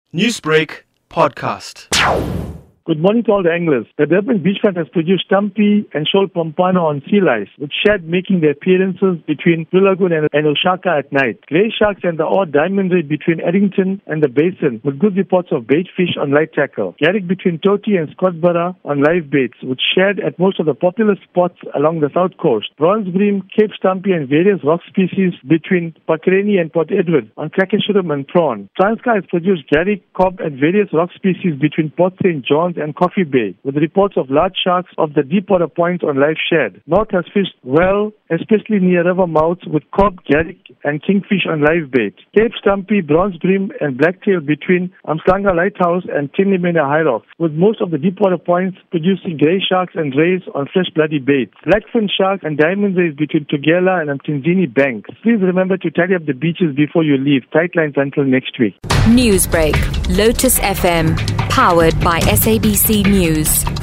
Newsbreak podcast. Good morning to all the anglers. The Durban beachfront has produced Stumpy and Shoal Pompano on sea lice, with shad making their appearances between Blue Lagoon and Oshaka at night. Grey sharks and the odd diamond ray between Eddington and the Basin, with good reports of bait fish on light tackle. Garrick between Toti and Scottsboro on live baits, with shad at most of the popular spots along the south coast. Bronze bream, Cape Stumpy and various rock species between Pakreni and Port Edward on Krakenshorim and prawn. Transkei has produced Garrick, cob and various rock species between Port St. John's and Coffee Bay, with reports of large sharks of the deepwater points on live shad. North has fished well, especially near river mouths, with cob, garrick and kingfish on live bait. Cape Stumpy, bronze bream and blacktail between Amslanga Lighthouse and Tinlimena High Rock, with most of the deepwater points producing grey sharks and rays on fresh bloody bait. Blackfin sharks and diamond rays between Tugela and Mtinzini banks. Please remember to tidy up the beaches before you leave. Tight lines until next week. Newsbreak, Lotus FM, powered by SABC News.